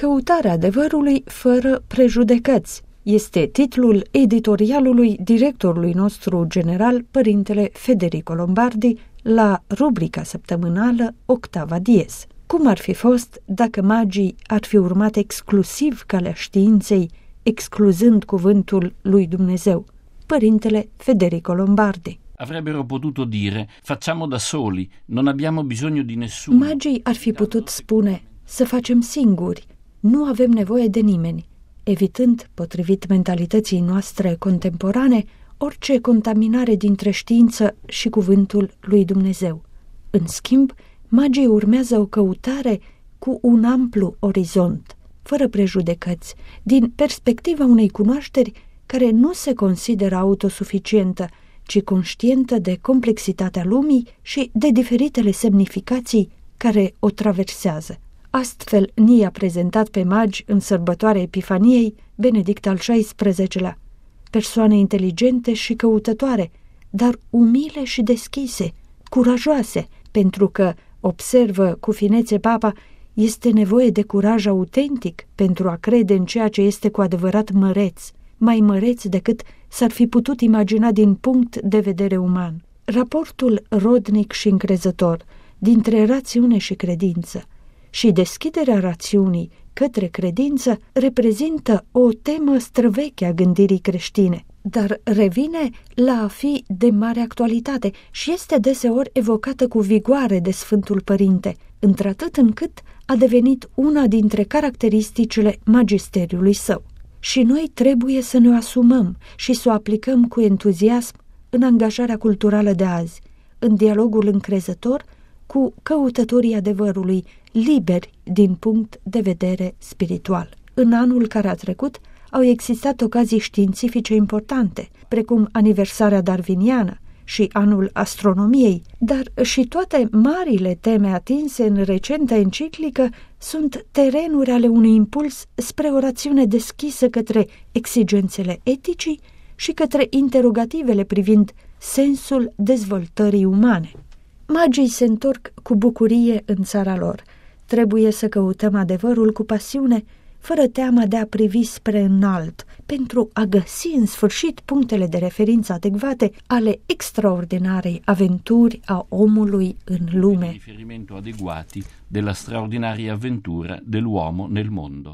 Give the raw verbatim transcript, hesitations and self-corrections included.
Căutarea adevărului fără prejudecăți este titlul editorialului directorului nostru general, părintele Federico Lombardi, la rubrica săptămânală Octava Dies. Cum ar fi fost dacă magii ar fi urmat exclusiv calea științei, excluzând cuvântul lui Dumnezeu? Părintele Federico Lombardi. Avrebbero potuto dire, facciamo da soli, non abbiamo bisogno di nessuno. Magii ar fi putut spune, să facem singuri, nu avem nevoie de nimeni, evitând, potrivit mentalității noastre contemporane, orice contaminare dintre știință și cuvântul lui Dumnezeu. În schimb, magii urmează o căutare cu un amplu orizont, fără prejudecăți, din perspectiva unei cunoașteri care nu se consideră autosuficientă, ci conștientă de complexitatea lumii și de diferitele semnificații care o traversează. Astfel ni-a prezentat pe magi în sărbătoarea Epifaniei Benedict al șaisprezecelea, persoane inteligente și căutătoare, dar umile și deschise, curajoase, pentru că, observă cu finețe papa, este nevoie de curaj autentic pentru a crede în ceea ce este cu adevărat măreț, mai măreț decât s-ar fi putut imagina din punct de vedere uman. Raportul rodnic și încrezător dintre rațiune și credință și deschiderea rațiunii către credință reprezintă o temă străveche a gândirii creștine, dar revine la a fi de mare actualitate și este deseori evocată cu vigoare de Sfântul Părinte, într-atât încât a devenit una dintre caracteristicile magisteriului său. Și noi trebuie să ne asumăm și să o aplicăm cu entuziasm în angajarea culturală de azi, în dialogul încrezător cu căutătorii adevărului, liberi din punct de vedere spiritual. În anul care a trecut au existat ocazii științifice importante, precum aniversarea darwiniană și anul astronomiei, dar și toate marile teme atinse în recenta enciclică sunt terenuri ale unui impuls spre o rațiune deschisă către exigențele eticii și către interogativele privind sensul dezvoltării umane. Magii se întorc cu bucurie în țara lor. Trebuie să căutăm adevărul cu pasiune, fără teama de a privi spre înalt, pentru a găsi în sfârșit punctele de referință adecvate ale extraordinarei aventuri a omului în lume. Riferimento adeguati della straordinaria avventura dell'uomo nel mondo.